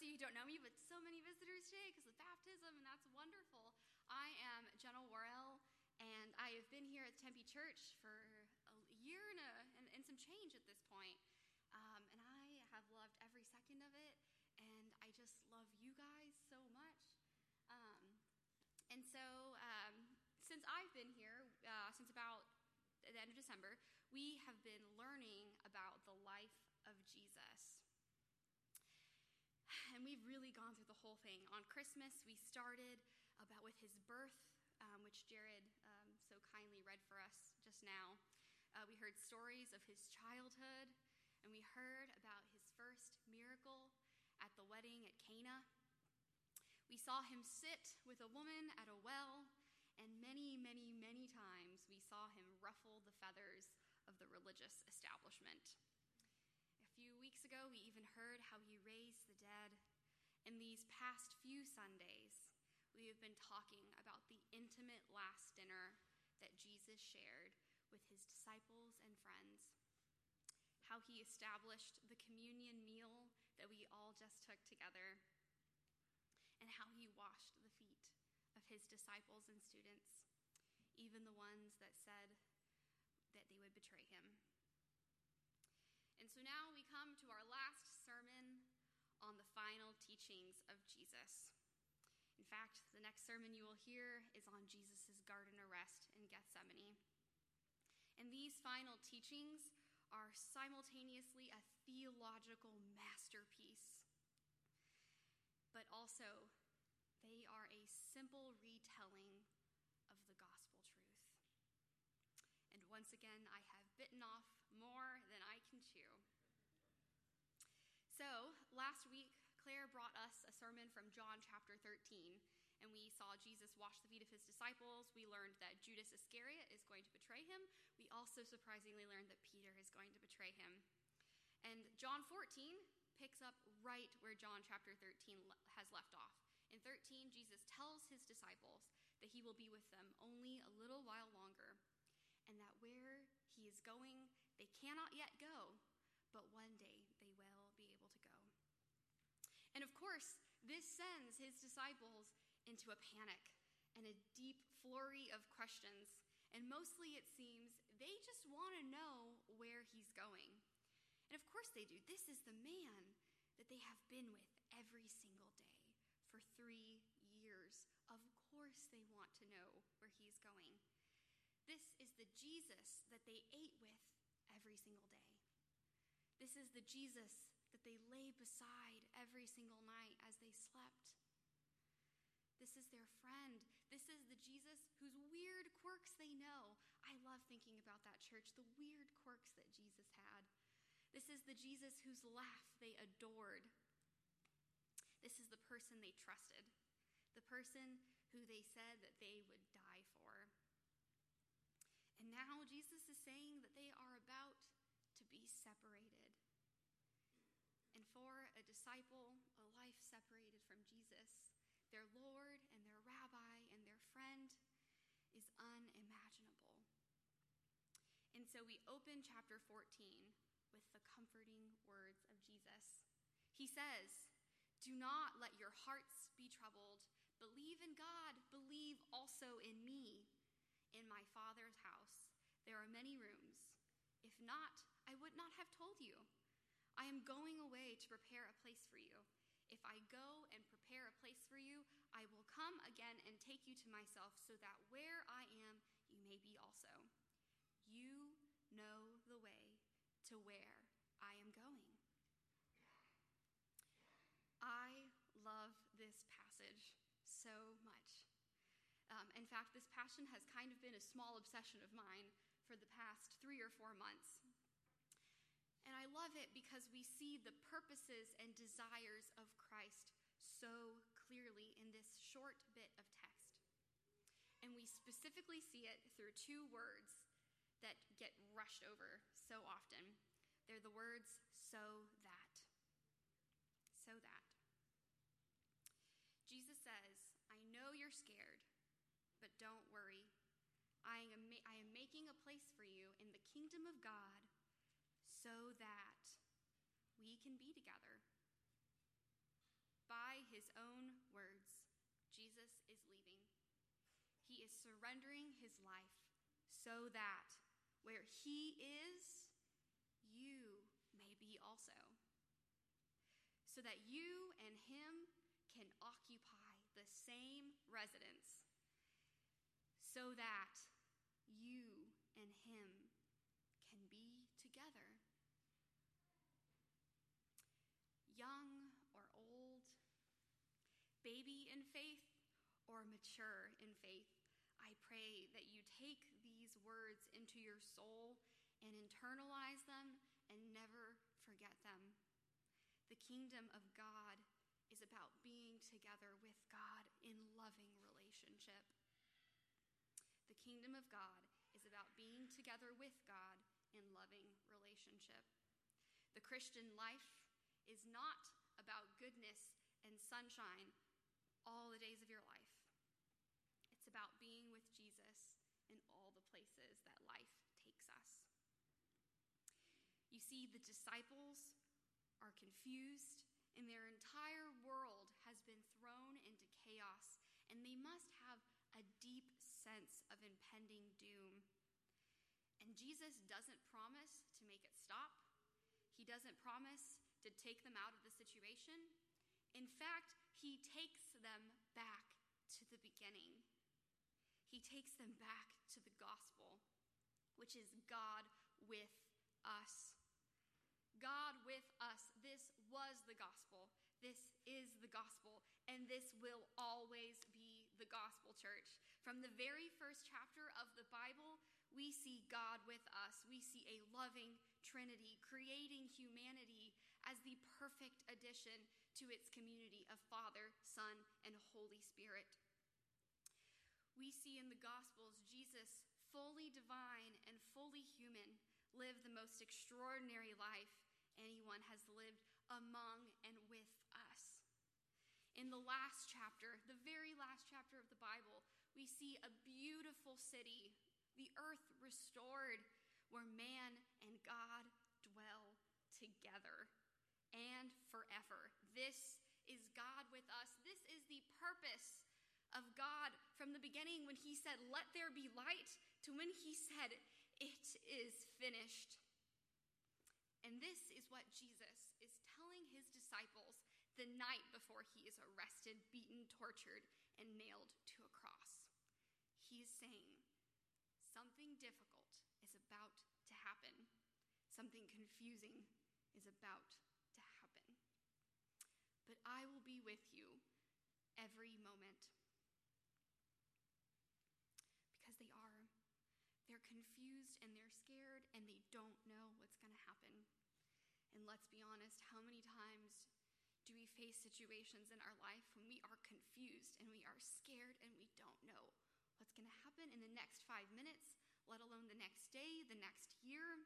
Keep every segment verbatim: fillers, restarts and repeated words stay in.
of you who don't know me, but so many visitors today because of baptism, and that's wonderful. I am Jenna Worrell, and I have been here at Tempe Church for a year and, a, and, and some change at this point. Um, and I have loved every second of it, and I just love you guys so much. Um, and so um, since I've been here, uh, since about the end of December, we have been learning about the life of Jesus. And we've really gone through the whole thing. On Christmas, we started about with his birth, um, which Jared um, so kindly read for us just now. Uh, we heard stories of his childhood, and we heard about his first miracle at the wedding at Cana. We saw him sit with a woman at a well, and many, many, many times we saw him ruffle the feathers of the religious establishment. A few weeks ago, we even heard how he raised the dead. In these past few Sundays, we have been talking about the intimate last dinner that Jesus shared with his disciples and friends, how he established the communion meal that we all just took together, and how he washed the feet of his disciples and students, even the ones that said that they would betray him. And so now we come to our last sermon on the final teachings of Jesus. In fact, the next sermon you will hear is on Jesus' garden arrest in Gethsemane. And these final teachings are simultaneously a theological masterpiece, but also they are a simple retelling of the gospel truth. And once again, I have bitten off more than I can chew. So, last week, Claire brought us a sermon from John chapter thirteen, and we saw Jesus wash the feet of his disciples. We learned that Judas Iscariot is going to betray him. We also surprisingly learned that Peter is going to betray him. And John fourteen picks up right where John chapter thirteen has left off. In thirteen, Jesus tells his disciples that he will be with them only a little while longer, and that where he is going, they cannot yet go, but one day they will be able to go. And of course, this sends his disciples into a panic and a deep flurry of questions, and mostly it seems they just want to know where he's going. And of course they do. This is the man that they have been with every single day for three years. Of course they want to know where he's going. This is the Jesus that they ate with every single day. This is the Jesus that they lay beside every single night as they slept. This is their friend. This is the Jesus whose weird quirks they know. I love thinking about that, church, the weird quirks that Jesus had. This is the Jesus whose laugh they adored. This is the person they trusted, the person who they said that they would die for. And now Jesus is saying that they are about to be separated. And for a disciple, a life separated from Jesus, their Lord and their rabbi and their friend, is unimaginable. And so we open chapter fourteen with the comforting words of Jesus. He says, "Do not let your hearts be troubled. Believe in God. Believe also in me. In my Father's house there are many rooms. If not, I would not have told you. I am going away to prepare a place for you. If I go and prepare a place for you, I will come again and take you to myself, so that where I am, you may be also. You know the way to where I am going." I love this passage so much. Um, in fact, this passion has kind of been a small obsession of mine for the past three or four months. And I love it because we see the purposes and desires of Christ so clearly in this short bit of text. And we specifically see it through two words that get rushed over so often. They're the words, "so that." So that. Jesus says, "I know you're scared, but don't worry. I am, ma- I am making a place for you in the kingdom of God so that we can be together." by his own words, Jesus is leaving. He is surrendering his life so that where he is, you may be also. So that you and him can occupy the same residence. So that you and him can be together. Young or old, baby in faith or mature in faith, I pray that you take these words into your soul and internalize them and never forget them. The kingdom of God is about being together with God in loving relationship. The kingdom of God is about being together with God in loving relationship. The Christian life is not about goodness and sunshine all the days of your life. It's about being with Jesus in all the places that life takes us. You see, the disciples are confused, and their entire world has been thrown into chaos, and they must have a deep sense of impending doom. And Jesus doesn't promise to make it stop. He doesn't promise to take them out of the situation. In fact, he takes them back to the beginning. He takes them back to the gospel, which is God with us. God with us. This was the gospel. This is the gospel. And this will always be the gospel, church. From the very first chapter of the Bible, we see God with us. We see a loving Trinity creating humanity as the perfect addition to its community of Father, Son, and Holy Spirit. We see in the Gospels Jesus, fully divine and fully human, live the most extraordinary life anyone has lived among and with us. In the last chapter, the very last chapter of the Bible, we see a beautiful city, the earth restored, where man and God dwell together and forever. This is God with us. This is the purpose of God from the beginning, when he said, "Let there be light," to when he said, "It is finished." And this is what Jesus is telling his disciples the night before he is arrested, beaten, tortured, and nailed to a cross. He is saying, something difficult is about to happen. Something confusing is about to happen. But I will be with you every moment. Because they are. They're confused and they're scared and they don't know what's going to happen. And let's be honest, how many times do we face situations in our life when we are confused and we are scared and we don't know what's going to happen in the next five minutes, let alone the next day, the next year?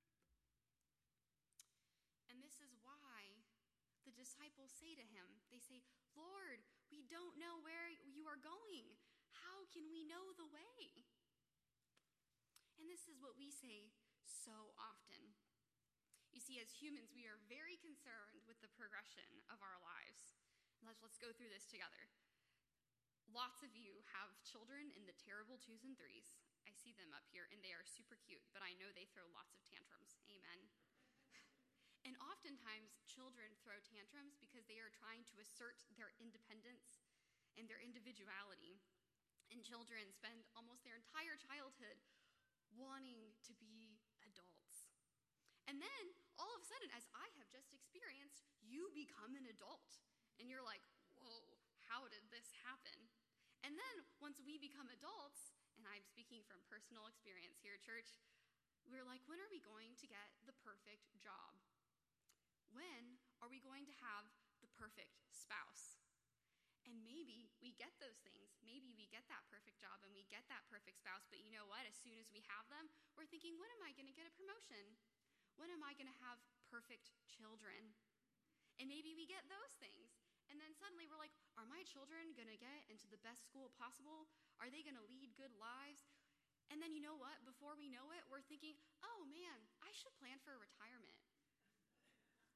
And this is why the disciples say to him, they say, "Lord, we don't know where you are going. How can we know the way?" And this is what we say so often. You see, as humans, we are very concerned with the progression of our lives. Let's, let's go through this together. Lots of you have children in the terrible twos and threes. I see them up here, and they are super cute, but I know they throw lots of tantrums. Amen. And oftentimes, children throw tantrums because they are trying to assert their independence and their individuality. And children spend almost their entire childhood wanting to be adults. And then, all of a sudden, as I have just experienced, you become an adult. And you're like, whoa, how did this happen? And then, once we become adults, and I'm speaking from personal experience here, church, we're like, when are we going to get the perfect job? When are we going to have the perfect spouse? And maybe we get those things. Maybe we get that perfect job and we get that perfect spouse. But you know what? As soon as we have them, we're thinking, when am I going to get a promotion? When am I going to have perfect children? And maybe we get those things. And then suddenly we're like, are my children going to get into the best school possible? Are they going to lead good lives? And then you know what? Before we know it, we're thinking, oh man, I should plan for retirement.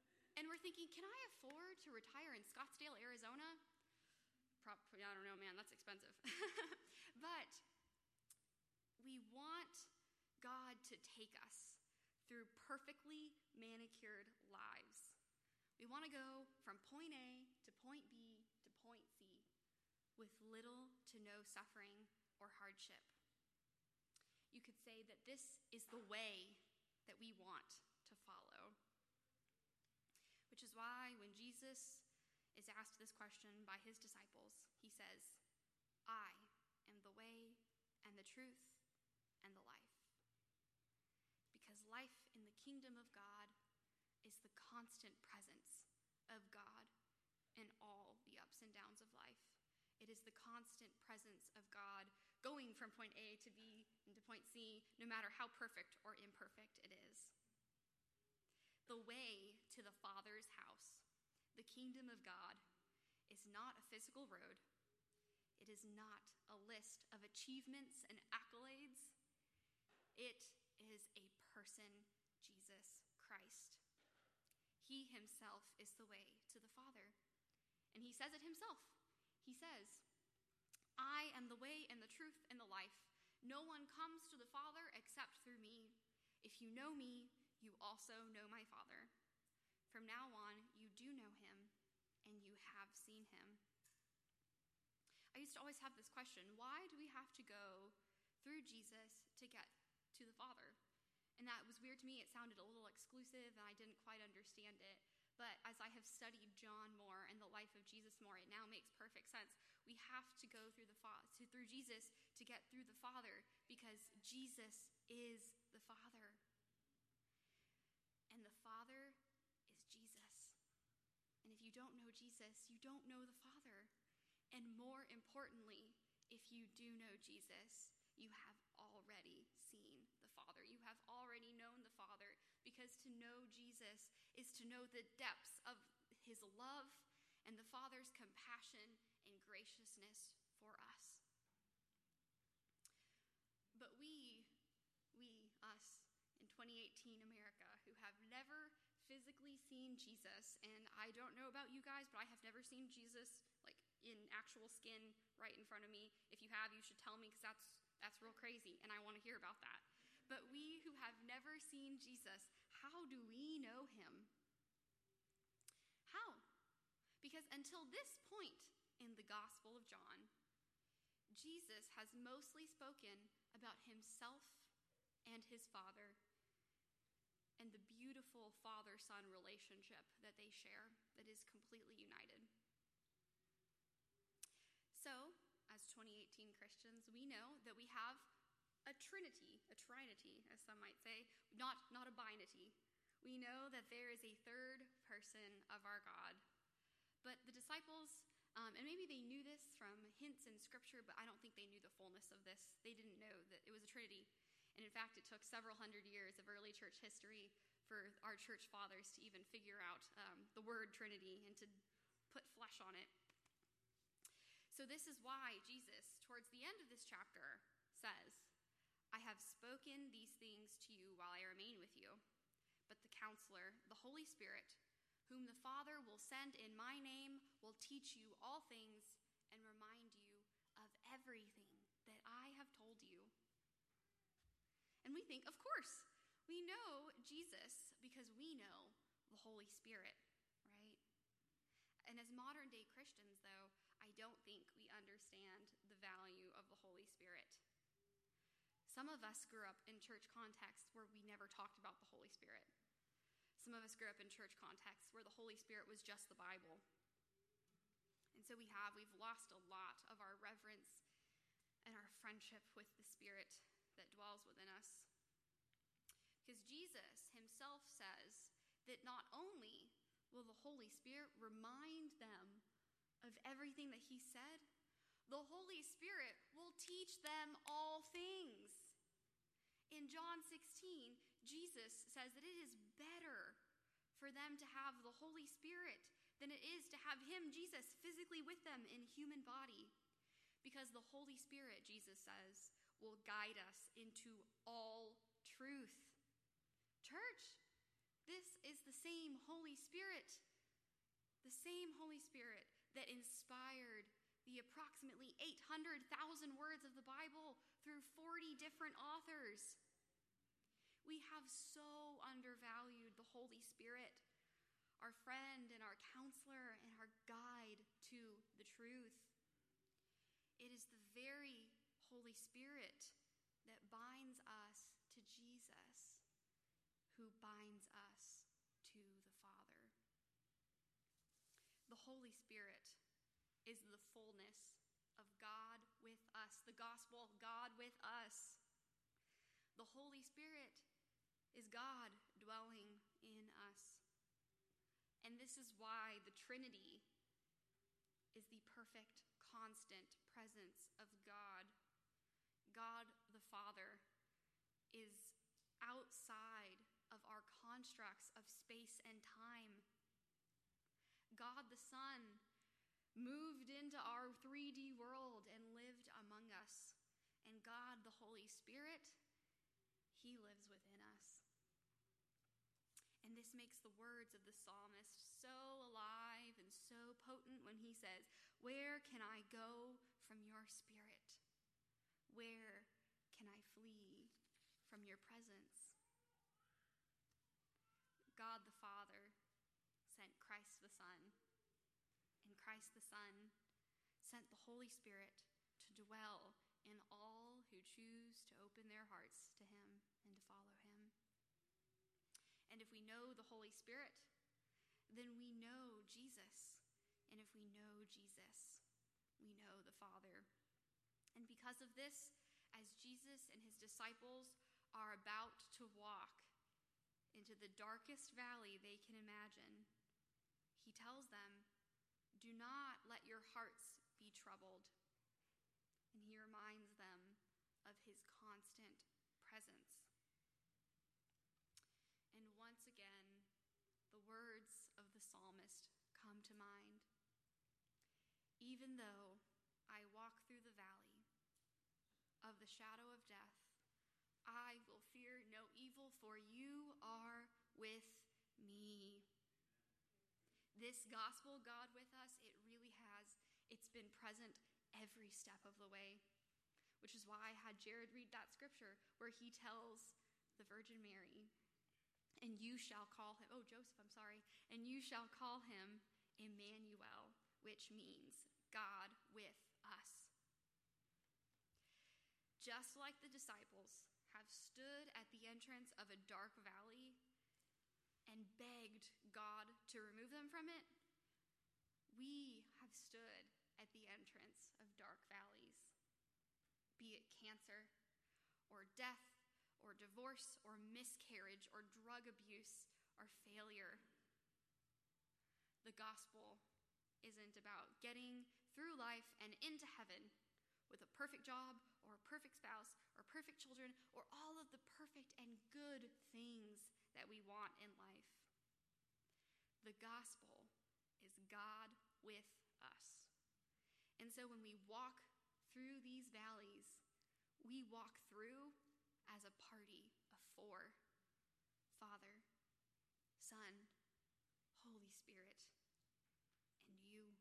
And we're thinking, can I afford to retire in Scottsdale, Arizona? Pro- I don't know, man, that's expensive. But we want God to take us through perfectly manicured lives. We want to go from point A to point B to point C with little to no suffering or hardship. You could say that this is the way that we want to follow. Which is why when Jesus is asked this question by his disciples, he says, I am the way and the truth and the life. Because life in the kingdom of God is the constant presence of God in all the ups and downs of life. It is the constant presence of God going from point A to B and to point C, no matter how perfect or imperfect it is. The way to the Father's house, the kingdom of God, is not a physical road. It is not a list of achievements and accolades. It is a person, Jesus Christ. He himself is the way to the Father. And he says it himself. He says, I am the way and the truth and the life. No one comes to the Father except through me. If you know me, you also know my Father. From now on, you do know him, and you have seen him. I used to always have this question, why do we have to go through Jesus to get to the Father? And that was weird to me. It sounded a little exclusive, and I didn't quite understand it. But as I have studied John more and the life of Jesus more, it now makes perfect sense. We have to go through the fa- to, through Jesus to get through the Father, because Jesus is the Father. And the Father is Jesus. And if you don't know Jesus, you don't know the Father. And more importantly, if you do know Jesus, you have already seen the Father. You have already known the Father, because to know Jesus is to know the depths of his love and the Father's compassion and graciousness for us. But we, we, us, in twenty eighteen America, who have never physically seen Jesus, and I don't know about you guys, but I have never seen Jesus like in actual skin right in front of me. If you have, you should tell me, because that's that's real crazy, and I want to hear about that. But we who have never seen Jesus, how do we know him? How? Because until this point in the Gospel of John, Jesus has mostly spoken about himself and his Father and the beautiful father-son relationship that they share that is completely united. So, as twenty eighteen Christians, we know that we have a trinity, a trinity, as some might say, not, not a binity. We know that there is a third person of our God. But the disciples, um, and maybe they knew this from hints in Scripture, but I don't think they knew the fullness of this. They didn't know that it was a trinity. And in fact, it took several hundred years of early church history for our church fathers to even figure out um, the word Trinity and to put flesh on it. So this is why Jesus, towards the end of this chapter, says, I have spoken these things to you while I remain with you. But the Counselor, the Holy Spirit, whom the Father will send in my name, will teach you all things and remind you of everything that I have told you. And we think, of course, we know Jesus because we know the Holy Spirit, right? And as modern day Christians, though, I don't think we understand the value of the Holy Spirit. Some of us grew up in church contexts where we never talked about the Holy Spirit. Some of us grew up in church contexts where the Holy Spirit was just the Bible. And so we have, we've lost a lot of our reverence and our friendship with the Spirit that dwells within us. Because Jesus himself says that not only will the Holy Spirit remind them of everything that he said, the Holy Spirit will teach them all things. In John sixteen, Jesus says that it is better for them to have the Holy Spirit than it is to have him, Jesus, physically with them in human body. Because the Holy Spirit, Jesus says, will guide us into all truth. Church, This is the same Holy Spirit, the same Holy Spirit that inspired the approximately eight hundred thousand words of the Bible through forty different authors. We have so undervalued the Holy Spirit, our friend and our counselor and our guide to the truth. It is the very Holy Spirit that binds us to Jesus, who binds us to the Father. The Holy Spirit is the fullness of God with us, the gospel, God with us. The Holy Spirit is God dwelling in us. And this is why the Trinity is the perfect, constant presence of God. God the Father is outside of our constructs of space and time. God the Son moved into our three D world and lived among us. And God the Holy Spirit, he lives within us. And this makes the words of the psalmist so alive and so potent when he says, "Where can I go from your spirit? Where can I flee from your presence?" God the Father sent Christ the Son, and Christ the Son sent the Holy Spirit to dwell in all who choose to open their hearts to him and to follow him. And if we know the Holy Spirit, then we know Jesus. And if we know Jesus, we know the Father. And because of this, as Jesus and his disciples are about to walk into the darkest valley they can imagine, he tells them, "Do not let your hearts be troubled." And he reminds them of his constant presence. And once again, the words of the psalmist come to mind. "Even though I walk through the valley of the shadow of death, I will fear no evil, for you are with me." This gospel, God with us, it really has, it's been present every step of the way, which is why I had Jared read that scripture where he tells the Virgin Mary, "And you shall call him," oh, Joseph, I'm sorry, "and you shall call him Emmanuel," which means God with us. Just like the disciples have stood at the entrance of a dark valley and begged God to remove them from it, we have stood at the entrance of dark valleys, be it cancer or death or divorce or miscarriage or drug abuse or failure. The gospel isn't about getting through life and into heaven with a perfect job or a perfect spouse or perfect children or all of the perfect and good things that we want in life. The gospel is God with us. And so when we walk through these valleys, we walk through as a party of four: Father, Son, Holy Spirit, and you.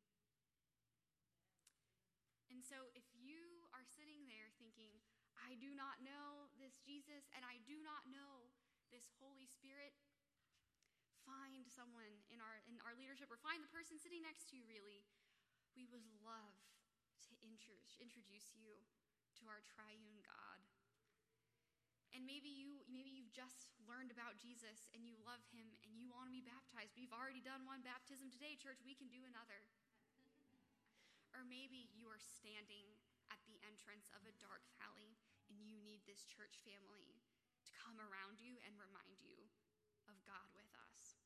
And so if you are sitting there thinking, "I do not know this Jesus and I do not know this Holy Spirit," find someone in our in our leadership or find the person sitting next to you, really. We would love to intro- introduce you to our triune God. And maybe you maybe you've just learned about Jesus and you love him and you want to be baptized. We've already done one baptism today, church. We can do another. Or maybe you are standing at the entrance of a dark valley and you need this church family to come around you and remind you of God with us.